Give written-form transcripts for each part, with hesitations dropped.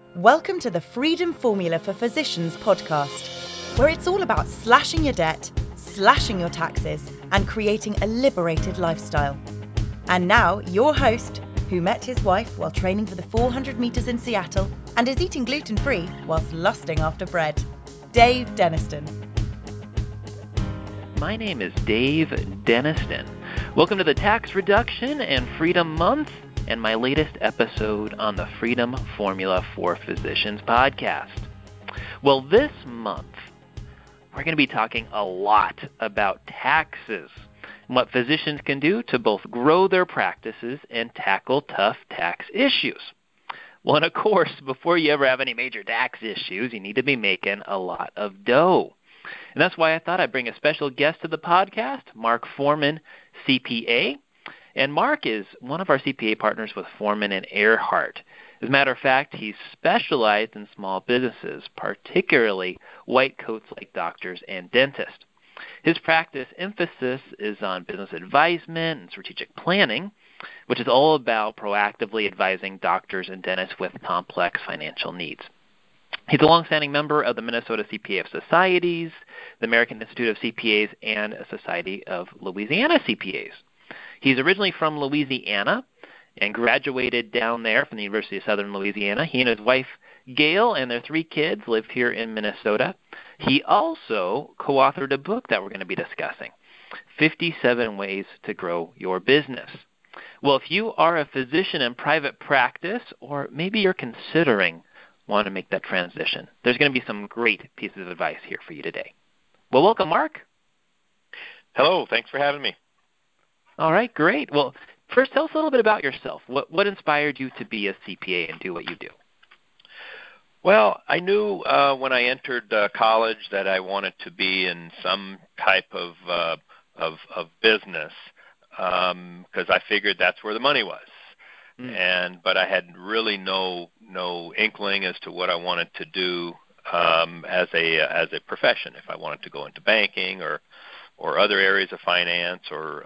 Welcome to the Freedom Formula for Physicians podcast, where it's all about slashing your debt, slashing your taxes, and creating a liberated lifestyle. And now, your host, who met his wife while training for the 400 meters in Seattle and is eating gluten-free whilst lusting after bread, Dave Denniston. My name is Dave Denniston. Welcome to the Tax Reduction and Freedom Month and my latest episode on the Freedom Formula for Physicians podcast. Well, this month, we're going to be talking a lot about taxes and what physicians can do to both grow their practices and tackle tough tax issues. Well, and of course, before you ever have any major tax issues, you need to be making a lot of dough. And that's why I thought I'd bring a special guest to the podcast, Mark Foreman, CPA. And Mark is one of our CPA partners with Foreman and Earhart. As a matter of fact, he's specialized in small businesses, particularly white coats like doctors and dentists. His practice emphasis is on business advisement and strategic planning, which is all about proactively advising doctors and dentists with complex financial needs. He's a longstanding member of the Minnesota CPA of Societies, the American Institute of CPAs, and a Society of Louisiana CPAs. He's originally from Louisiana and graduated down there from the University of Southern Louisiana. He and his wife, Gail, and their 3 kids live here in Minnesota. He also co-authored a book that we're going to be discussing, 57 Ways to Grow Your Business. Well, if you are a physician in private practice, or maybe you're considering wanting to make that transition, there's going to be some great pieces of advice here for you today. Well, welcome, Mark. Hello. Thanks for having me. All right, great. Well, first, tell us a little bit about yourself. What inspired you to be a CPA and do what you do? Well, I knew when I entered college that I wanted to be in some type of business because I figured that's where the money was. But I had really no inkling as to what I wanted to do as a profession. If I wanted to go into banking or other areas of finance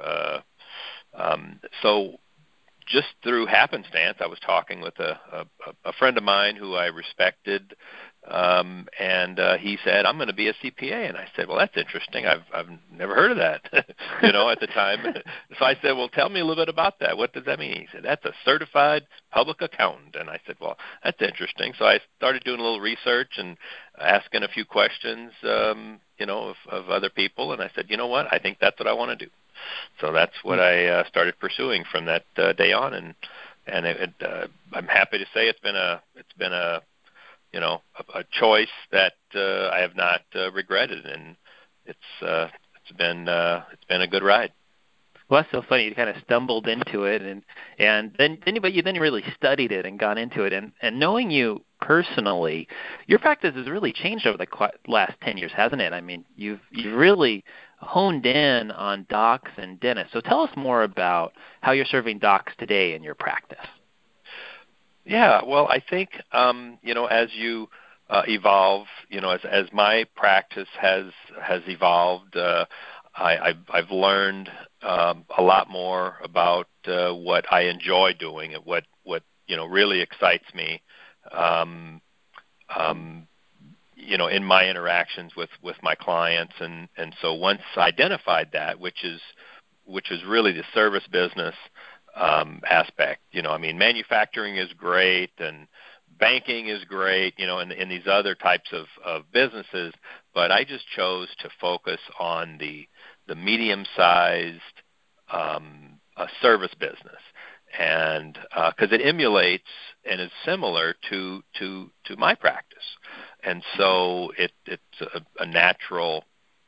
so just through happenstance, I was talking with a friend of mine who I respected, and he said, "I'm going to be a CPA." And I said, "Well, that's interesting. I've never heard of that, at the time." So I said, "Well, tell me a little bit about that. What does that mean?" He said, "That's a certified public accountant." And I said, "Well, that's interesting." So I started doing a little research and asking a few questions, of other people. And I said, "You know what? I think that's what I want to do." So that's what I started pursuing from that day on, and I'm happy to say it's been a choice that I have not regretted, and it's been a good ride. Well, that's so funny. You kind of stumbled into it, and then you really studied it and got into it. And knowing you personally, your practice has really changed over the last 10 years, hasn't it? I mean, you've really honed in on docs and dentists. So tell us more about how you're serving docs today in your practice. Yeah, well, I think as you evolve, as my practice has evolved, I've learned a lot more about what I enjoy doing and what really excites me. In my interactions with my clients, and so once I identified that, which is really the service business aspect. Manufacturing is great and banking is great, in these other types of businesses, but I just chose to focus on the medium-sized service business, and because it emulates and is similar to my practice, and so it's a natural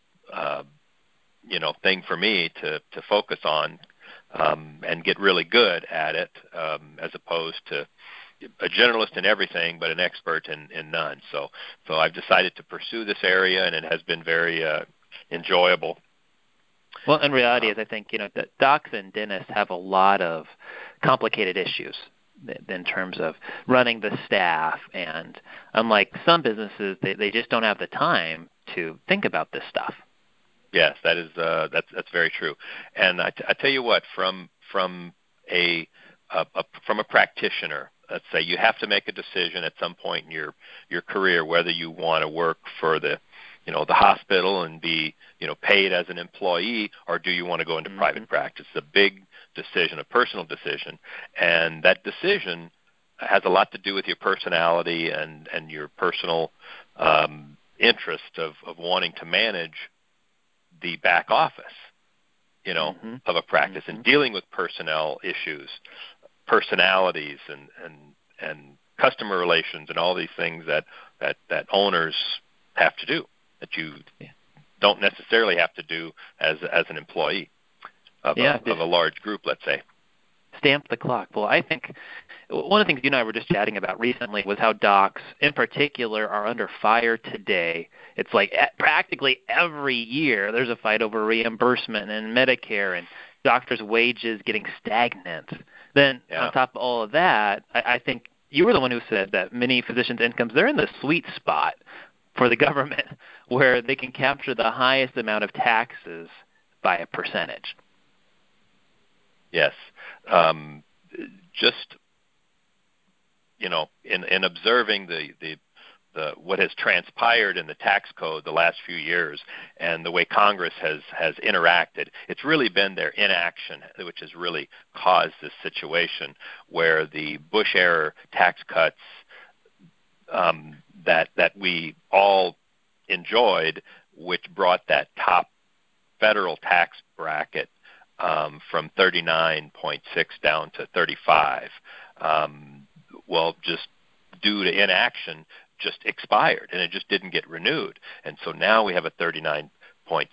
thing for me to focus on and get really good at it, as opposed to a generalist in everything but an expert in none. So I've decided to pursue this area, and it has been very enjoyable. Well, in reality, is I think that docs and dentists have a lot of complicated issues in terms of running the staff, and unlike some businesses, they just don't have the time to think about this stuff. Yes, that's very true. And I tell you what, from a from a practitioner. Let's say you have to make a decision at some point in your career whether you want to work for the hospital and be paid as an employee, or do you want to go into private practice? It's a big decision, a personal decision, and that decision has a lot to do with your personality and your personal interest of wanting to manage the back office, of a practice and dealing with personnel issues, personalities, and customer relations, and all these things that owners have to do that you don't necessarily have to do as an employee of a large group, let's say. Stamp the clock. Well, I think one of the things you and I were just chatting about recently was how docs, in particular, are under fire today. It's like practically every year there's a fight over reimbursement and Medicare and doctors' wages getting stagnant. Then on top of all of that, I think you were the one who said that many physicians' incomes, they're in the sweet spot for the government where they can capture the highest amount of taxes by a percentage. Yes. Just, in observing the what has transpired in the tax code the last few years and the way Congress has interacted, it's really been their inaction which has really caused this situation where the Bush-era tax cuts that we all enjoyed, which brought that top federal tax bracket from 39.6 down to 35. Just due to inaction, just expired, and it just didn't get renewed. And so now we have a 39.6.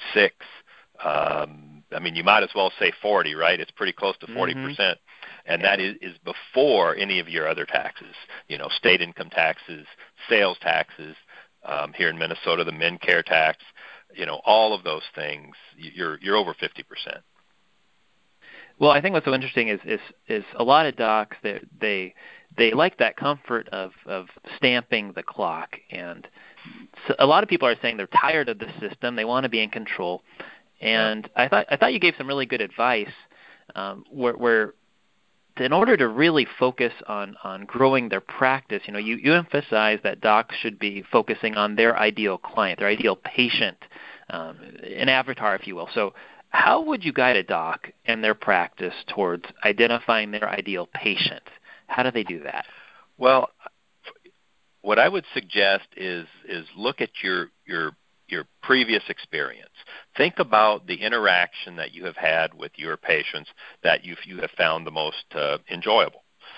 You might as well say 40, right? It's pretty close to 40%. And that is before any of your other taxes, state income taxes, sales taxes, here in Minnesota, the MNCare tax, all of those things, you're over 50%. Well, I think what's so interesting is a lot of docs they like that comfort of stamping the clock, and so a lot of people are saying they're tired of the system. They want to be in control, and I thought you gave some really good advice where in order to really focus on growing their practice, you emphasize that docs should be focusing on their ideal client, their ideal patient, an avatar, if you will. So how would you guide a doc and their practice towards identifying their ideal patient? How do they do that? Well, what I would suggest is look at your previous experience. Think about the interaction that you have had with your patients that you have found the most enjoyable.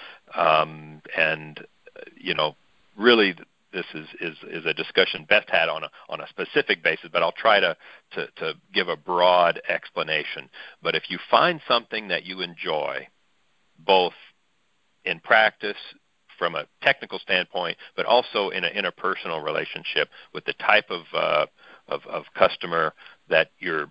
Really, this is a discussion best had on a specific basis, but I'll try to give a broad explanation. But if you find something that you enjoy, both in practice from a technical standpoint, but also in an interpersonal relationship with the type of customer that you're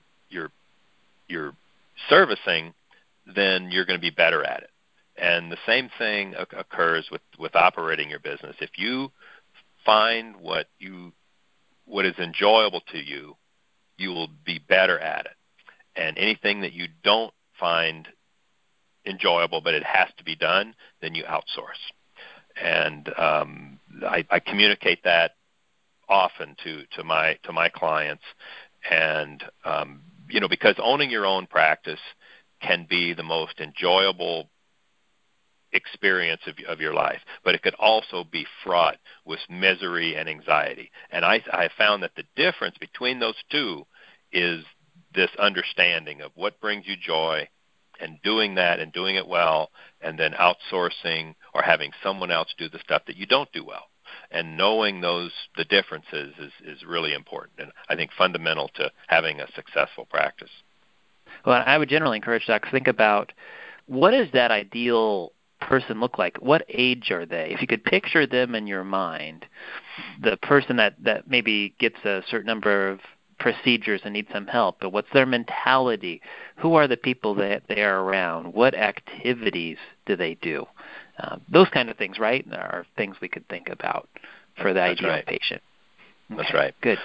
servicing, then you're going to be better at it. And the same thing occurs with operating your business. If you find what is enjoyable to you, you will be better at it. And anything that you don't find enjoyable but it has to be done, then you outsource. And I communicate that often to my clients, and because owning your own practice can be the most enjoyable experience of your life, but it could also be fraught with misery and anxiety. And I found that the difference between those two is this understanding of what brings you joy and doing that and doing it well, and then outsourcing or having someone else do the stuff that you don't do well. And knowing the differences is really important, and I think fundamental to having a successful practice. Well, I would generally encourage docs to think about what does that ideal person look like? What age are they? If you could picture them in your mind, the person that maybe gets a certain number of procedures and needs some help, but what's their mentality? Who are the people that they are around? What activities do they do? Those kind of things, right, are things we could think about for the ideal patient. Okay, That's right. Good.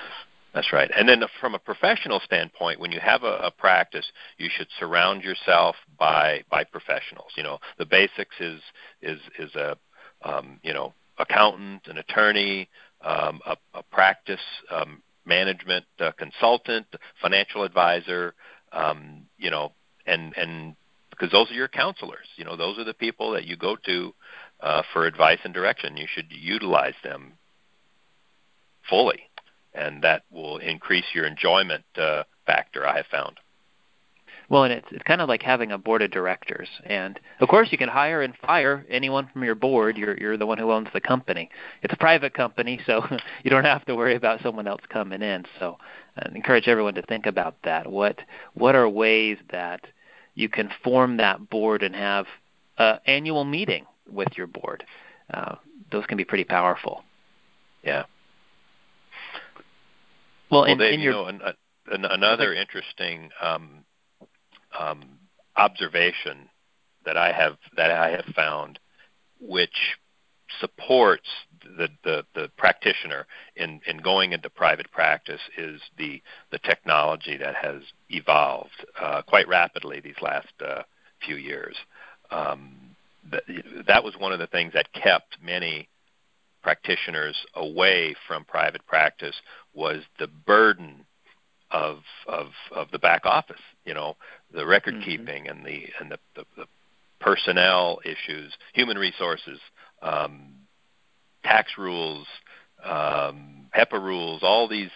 That's right. And then from a professional standpoint, when you have a practice, you should surround yourself by professionals. The basics is a accountant, an attorney, a practice management consultant, financial advisor, and because those are your counselors. Those are the people that you go to for advice and direction. You should utilize them fully, and that will increase your enjoyment factor, I have found. Well, and it's kind of like having a board of directors. And, of course, you can hire and fire anyone from your board. You're the one who owns the company. It's a private company, so you don't have to worry about someone else coming in. So I encourage everyone to think about that. What are ways that you can form that board and have an annual meeting with your board? Those can be pretty powerful. Yeah. Well, Dave, another interesting observation that I have found, which supports the practitioner in going into private practice, is the technology that has evolved quite rapidly these last few years. That was one of the things that kept many practitioners away from private practice, was the burden of the back office, the record keeping and the personnel issues, human resources, tax rules, HEPA rules, all these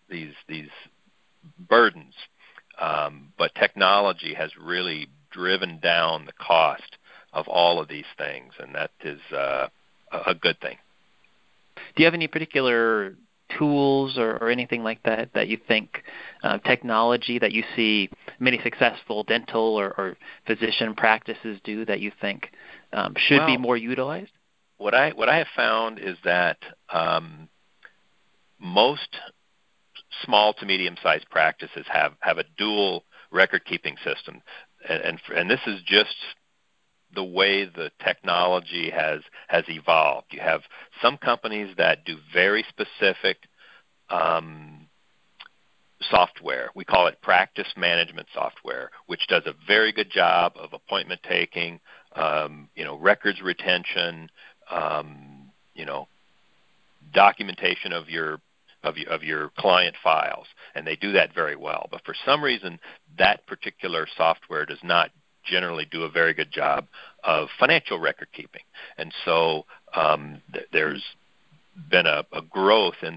burdens. But technology has really driven down the cost of all of these things, and that is a good thing. Do you have any particular tools or anything like that you think, technology that you see many successful dental or physician practices do that you think should be more utilized? What I have found is that most small to medium-sized practices have a dual record-keeping system, and this is just the way the technology has evolved. You have some companies that do very specific software. We call it practice management software, which does a very good job of appointment taking, records retention, documentation of your client files, and they do that very well. But for some reason, that particular software does not generally do a very good job of financial record keeping, and so there's been a growth in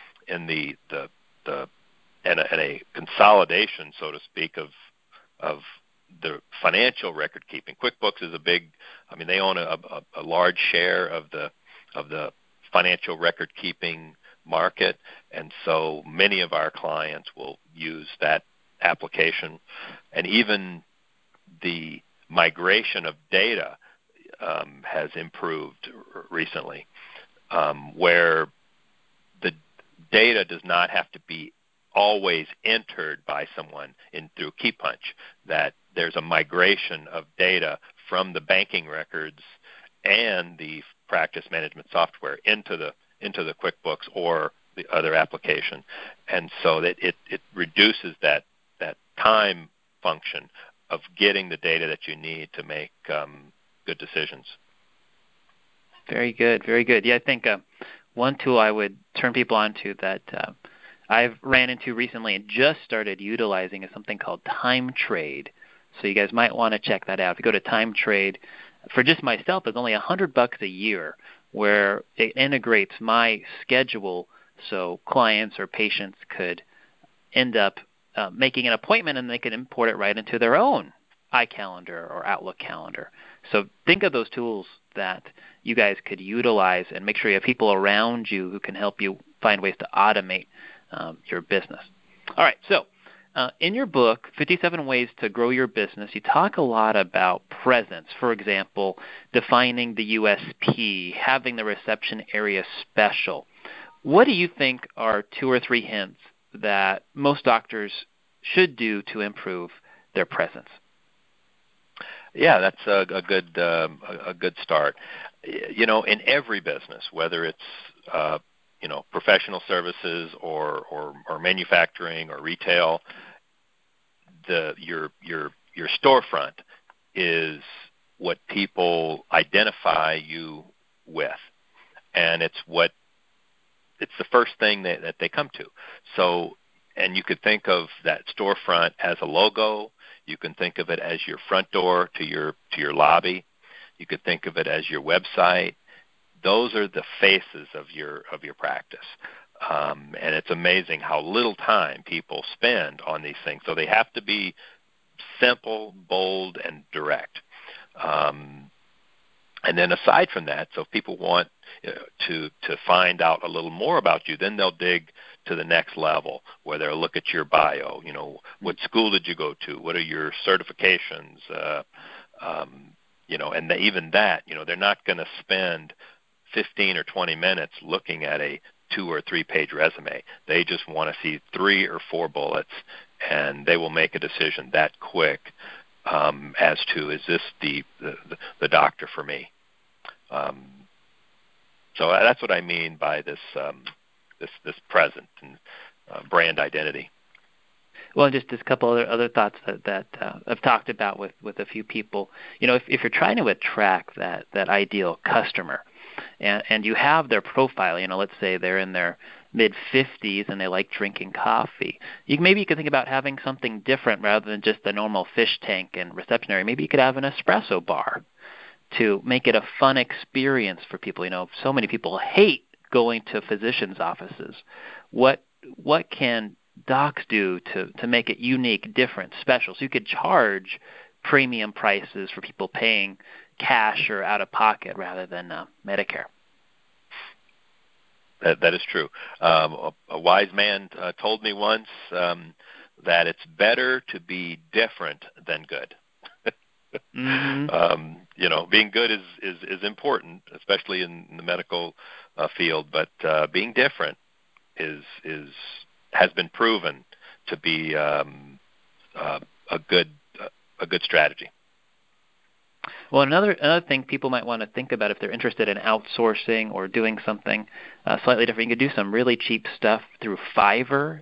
a consolidation, so to speak, of the financial record keeping. QuickBooks is they own a large share of the financial record keeping market, and so many of our clients will use that application. And even the migration of data has improved recently, where the data does not have to be always entered by someone through KeyPunch, that there's a migration of data from the banking records and the practice management software into the QuickBooks or the other application, and so that it reduces that time function of getting the data that you need to make good decisions. Very good, very good. Yeah, I think one tool I would turn people onto that I've ran into recently and just started utilizing is something called TimeTrade. So you guys might want to check that out. If you go to TimeTrade, for just myself, it's only $100 a year, where it integrates my schedule so clients or patients could end up making an appointment and they can import it right into their own iCalendar or Outlook calendar. So think of those tools that you guys could utilize and make sure you have people around you who can help you find ways to automate your business. All right, so in your book, 57 Ways to Grow Your Business, you talk a lot about presence. For example, defining the USP, having the reception area special. What do you think are 2 or 3 hints that most doctors should do to improve their presence? Yeah, that's a good start. In every business, whether it's professional services or manufacturing or retail, your storefront is what people identify you with, and it's the first thing that they come to. So, and you could think of that storefront as a logo. You can think of it as your front door to your lobby. You could think of it as your website. Those are the faces of your practice. And it's amazing how little time people spend on these things. So they have to be simple, bold, and direct. And then aside from that, so if people want to find out a little more about you, then they'll dig to the next level where they'll look at your bio. What school did you go to? What are your certifications? And even that, they're not going to spend 15 or 20 minutes looking at a 2 or 3 page resume. They just want to see 3 or 4 bullets, and they will make a decision that quick as to, is this the doctor for me? So that's what I mean by this present and brand identity. Well, just a couple other thoughts that I've talked about with a few people. If you're trying to attract that ideal customer, and you have their profile, let's say they're in their mid-50s and they like drinking coffee, maybe you could think about having something different rather than just the normal fish tank and reception area. Maybe you could have an espresso bar to make it a fun experience for people. So many people hate going to physicians' offices. What can docs do to make it unique, different, special? So you could charge premium prices for people paying cash or out of pocket rather than Medicare. That is true. A wise man told me once that it's better to be different than good. Mm-hmm. Being good is important, especially in the medical field, but being different has been proven to be a good strategy. Well, another thing people might want to think about if they're interested in outsourcing or doing something slightly different, you could do some really cheap stuff through Fiverr,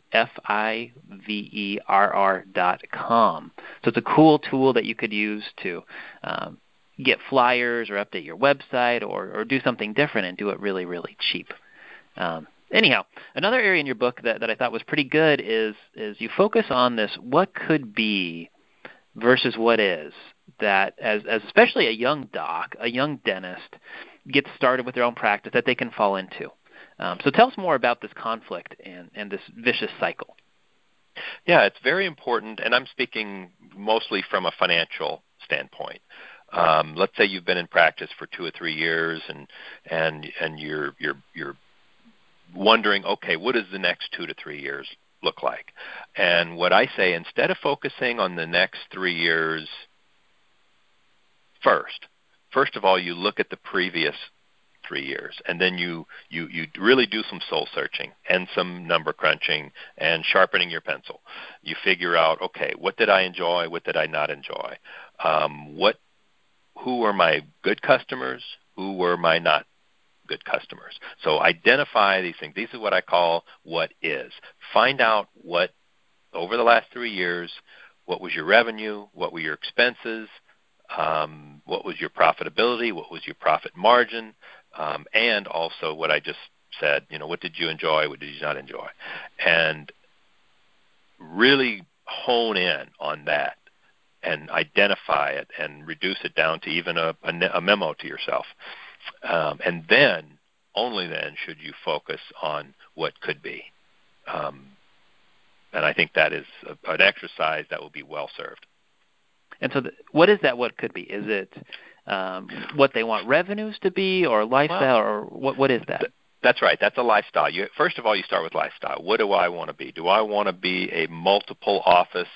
Fiverr.com. So it's a cool tool that you could use to get flyers or update your website or do something different and do it really, really cheap. Anyhow, another area in your book that I thought was pretty good is you focus on this what could be versus what is, that as especially a young doc, a young dentist gets started with their own practice that they can fall into. So tell us more about this conflict and this vicious cycle. Yeah, it's very important, and I'm speaking mostly from a financial standpoint. Let's say you've been in practice for 2 or 3 years, and you're wondering, okay, what does the next 2 to 3 years look like? And what I say, instead of focusing on the next 3 years first of all, you look at the previous 3 years, and then you really do some soul searching and some number crunching and sharpening your pencil. You figure out, okay, what did I enjoy? What did I not enjoy? Who were my good customers? Who were my not good customers? So identify these things. These are what I call what is. Find out what, over the last 3 years, what was your revenue? What were your expenses? What was your profitability? What was your profit margin? And also what I just said, what did you enjoy? What did you not enjoy? And really hone in on that and identify it and reduce it down to even a memo to yourself. And then, only then, should you focus on what could be. And I think that is an exercise that will be well served. And so what is that what could be? Is it what they want revenues to be or lifestyle, or what is that? That's right. That's a lifestyle. First of all, you start with lifestyle. What do I want to be? Do I want to be a multiple office,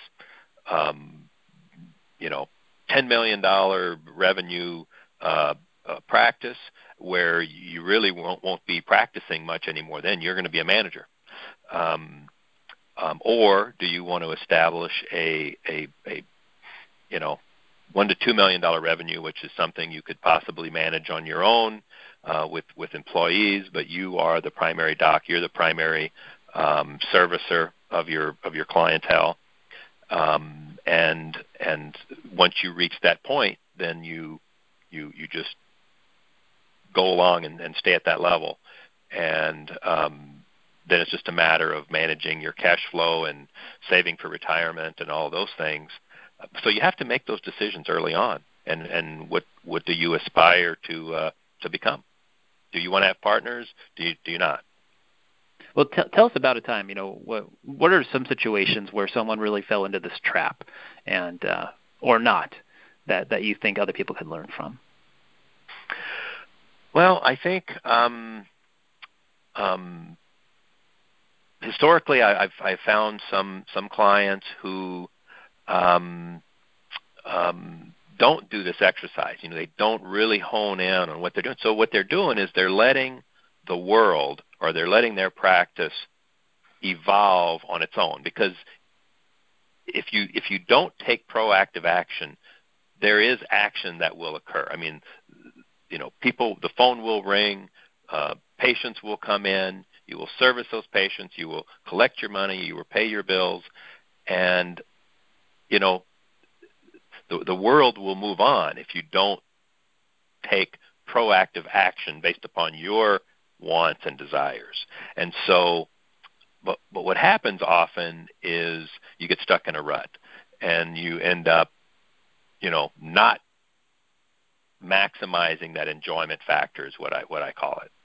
$10 million revenue practice where you really won't be practicing much anymore? Then you're going to be a manager. Or do you want to establish a to $2 million revenue, which is something you could possibly manage on your own with employees, but you are the primary doc. You're the primary servicer of your clientele, and once you reach that point, then you just go along and stay at that level, and then it's just a matter of managing your cash flow and saving for retirement and all those things. So you have to make those decisions early on. And what do you aspire to become? Do you want to have partners? Do you not? Well, tell us about a time. What are some situations where someone really fell into this trap, and or not, that you think other people could learn from? Well, I think historically, I've found some clients who don't do this exercise. They don't really hone in on what they're doing. So what they're doing is they're letting the world, or they're letting their practice evolve on its own. Because if you don't take proactive action, there is action that will occur. I mean, the phone will ring, patients will come in, you will service those patients, you will collect your money, you will pay your bills, and the world will move on if you don't take proactive action based upon your wants and desires. And so, but what happens often is you get stuck in a rut, and you end up, not maximizing that enjoyment factor is what I call it.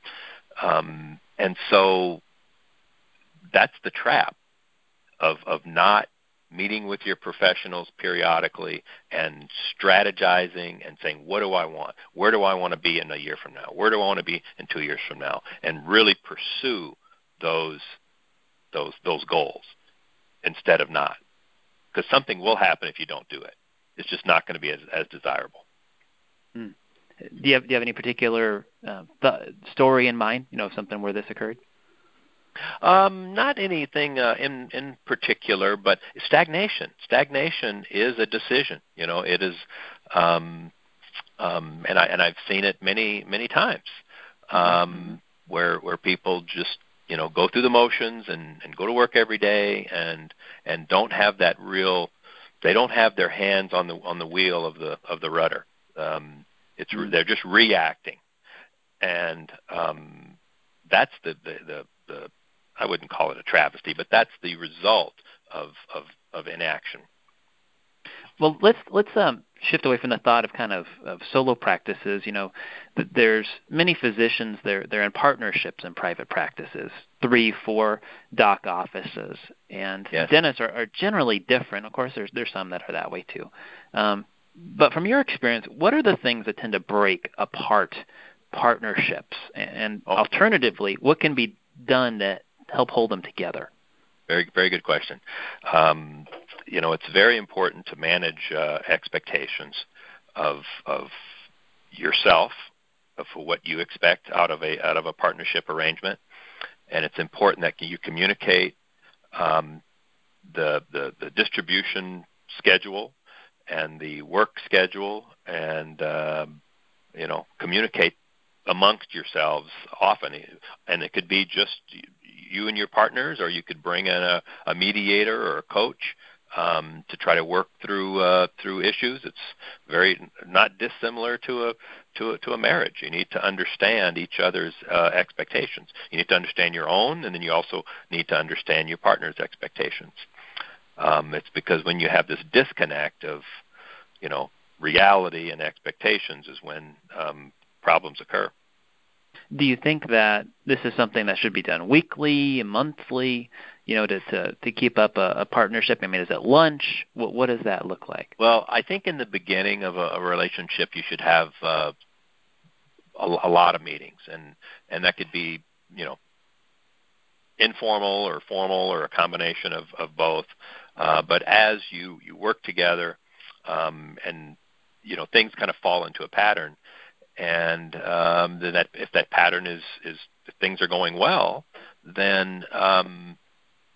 And so that's the trap of not meeting with your professionals periodically and strategizing and saying, what do I want? Where do I want to be in a year from now? Where do I want to be in 2 years from now? And really pursue those goals instead of not. Because something will happen if you don't do it. It's just not going to be as desirable. Do you have any particular story in mind, something where this occurred? Not anything in particular, but stagnation. Stagnation is a decision. It is, and I've seen it many times, where people just go through the motions and go to work every day and don't have that real. They don't have their hands on the wheel of the rudder. They're just reacting, and that's the I wouldn't call it a travesty, but that's the result of inaction. Well, let's shift away from the thought of kind of solo practices. There's many physicians, they're in partnerships in private practices, 3, 4 doc offices, and yes. Dentists are generally different. Of course, there's some that are that way too. But from your experience, what are the things that tend to break apart partnerships? And alternatively, what can be done to help hold them together? Very, very good question. It's very important to manage expectations of yourself, for what you expect out of a partnership arrangement, and it's important that you communicate the distribution schedule and the work schedule, and communicate amongst yourselves often. And it could be just you and your partners, or you could bring in a mediator or a coach to try to work through issues. It's very not dissimilar to a marriage. You need to understand each other's expectations. You need to understand your own, and then you also need to understand your partner's expectations. It's because when you have this disconnect of reality and expectations is when problems occur. Do you think that this is something that should be done weekly, monthly, to keep up a partnership? I mean, is it lunch? What does that look like? Well, I think in the beginning of a relationship, you should have a lot of meetings, and that could be, informal or formal or a combination of both. But as you work together, and things kind of fall into a pattern, and then if that pattern is if things are going well, then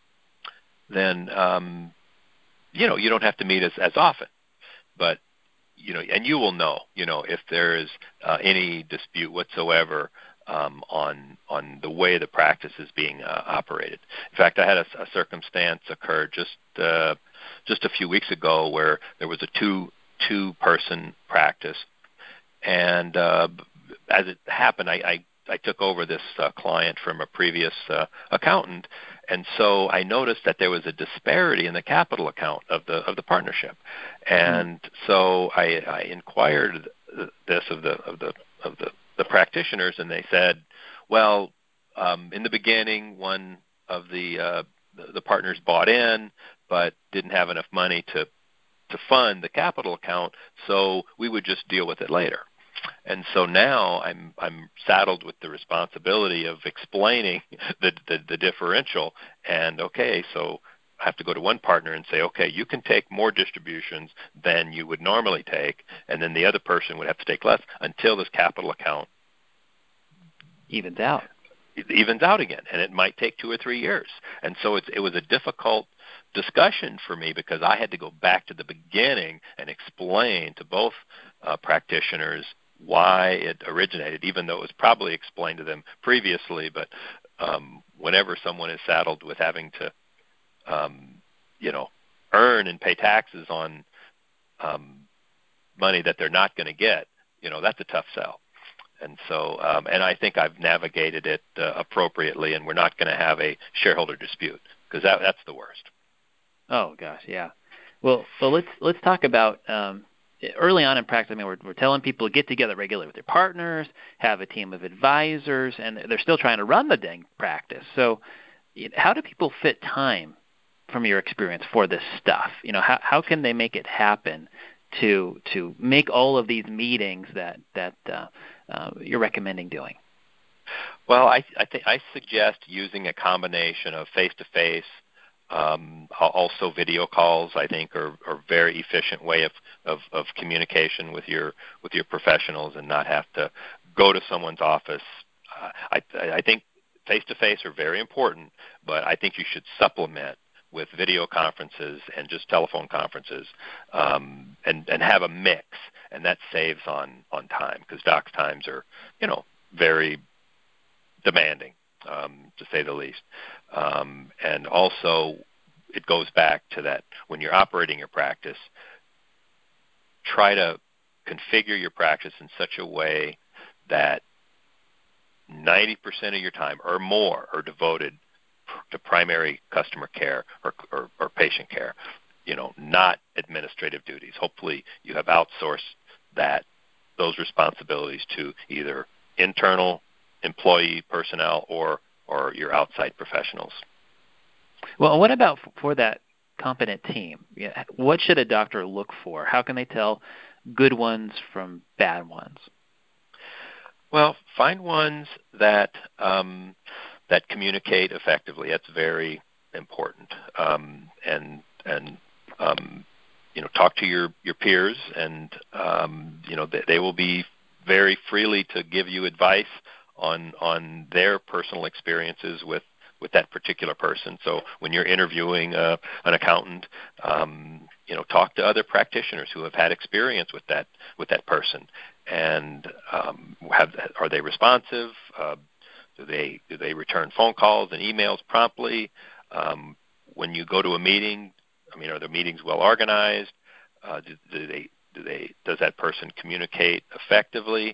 you don't have to meet as often, but and you will know, if there is any dispute whatsoever on the way the practice is being operated. In fact, I had a circumstance occur just a few weeks ago where there was a two-person practice, and as it happened, I took over this client from a previous accountant, and so I noticed that there was a disparity in the capital account of the partnership, and so I inquired this of the practitioners, and they said, well, in the beginning, one of the partners bought in, but didn't have enough money to fund the capital account, so we would just deal with it later. And so now I'm saddled with the responsibility of explaining the differential. And okay, so I have to go to one partner and say, okay, you can take more distributions than you would normally take, and then the other person would have to take less until this capital account evens out again, and it might take 2 or 3 years. And so it was a difficult discussion for me because I had to go back to the beginning and explain to both practitioners why it originated, even though it was probably explained to them previously. But whenever someone is saddled with having to, earn and pay taxes on money that they're not going to get, that's a tough sell. And so, and I think I've navigated it appropriately, and we're not going to have a shareholder dispute because that's the worst. Oh gosh, yeah. Well, let's talk about early on in practice. I mean, we're telling people to get together regularly with their partners, have a team of advisors, and they're still trying to run the dang practice. So, how do people fit time, from your experience, for this stuff? How can they make it happen to make all of these meetings that you're recommending doing? Well, I suggest using a combination of face-to-face. Also, video calls, I think, are a very efficient way of communication with your professionals and not have to go to someone's office. I think face-to-face are very important, but I think you should supplement with video conferences and just telephone conferences, and have a mix, and that saves on time because docs' times are, very demanding, to say the least. And also, it goes back to that when you're operating your practice, try to configure your practice in such a way that 90% of your time or more are devoted to primary customer care or patient care, not administrative duties. Hopefully you have outsourced those responsibilities to either internal employee personnel or your outside professionals. Well, what about for that competent team? What should a doctor look for? How can they tell good ones from bad ones? Well, find ones that communicate effectively. That's very important. And talk to your peers, and they will be very freely to give you advice on their personal experiences with that particular person. So when you're interviewing an accountant, talk to other practitioners who have had experience with that person, and are they responsive? Do they return phone calls and emails promptly? When you go to a meeting, are the meetings well organized? Does that person communicate effectively?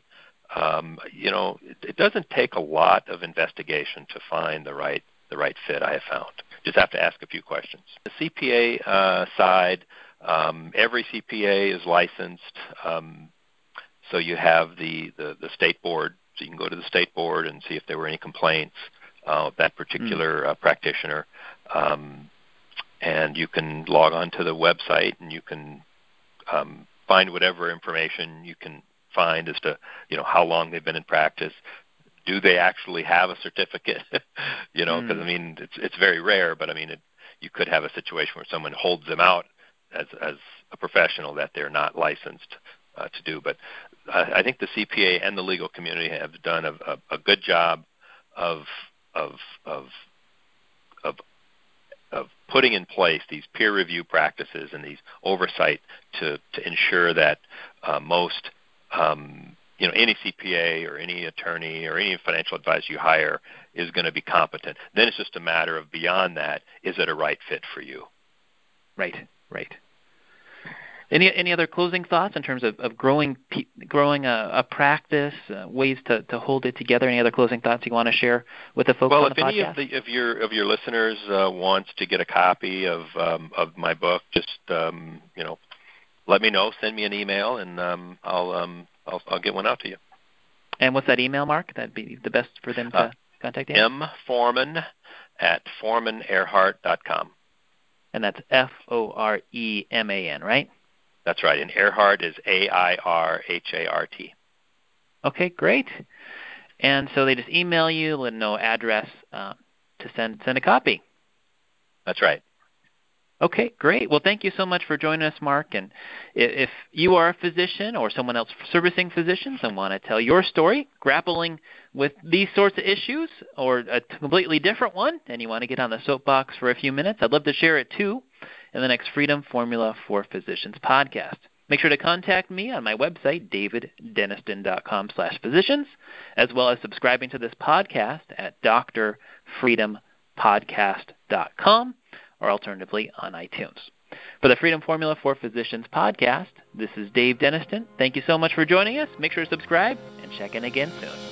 It doesn't take a lot of investigation to find the right fit, I have found. Just have to ask a few questions. The CPA side, every CPA is licensed, so you have the state board, so you can go to the state board and see if there were any complaints of that particular practitioner, and you can log on to the website and you can find whatever information you can find as to how long they've been in practice. Do they actually have a certificate? Because it's very rare, but you could have a situation where someone holds them out as a professional that they're not licensed to do. But I think the CPA and the legal community have done a good job of putting in place these peer review practices and these oversight to ensure that most any CPA or any attorney or any financial advisor you hire is going to be competent. Then it's just a matter of beyond that, is it a right fit for you? Right. Any other closing thoughts in terms of growing a practice, ways to hold it together? Any other closing thoughts you want to share with the folks on the podcast? Well, if any of your listeners wants to get a copy of my book, just let me know. Send me an email, and I'll get one out to you. And what's that email, Mark? That'd be the best for them to contact you. mforeman@foremanearhart.com. And that's Foreman, right? That's right, and Earhart is AIRHART. Okay, great. And so they just email you, let them know address to send a copy. That's right. Okay, great. Well, thank you so much for joining us, Mark. And if you are a physician or someone else servicing physicians and want to tell your story, grappling with these sorts of issues or a completely different one, and you want to get on the soapbox for a few minutes, I'd love to share it too in the next Freedom Formula for Physicians podcast. Make sure to contact me on my website, daviddenniston.com/physicians, as well as subscribing to this podcast at drfreedompodcast.com, or alternatively on iTunes. For the Freedom Formula for Physicians podcast, this is Dave Denniston. Thank you so much for joining us. Make sure to subscribe and check in again soon.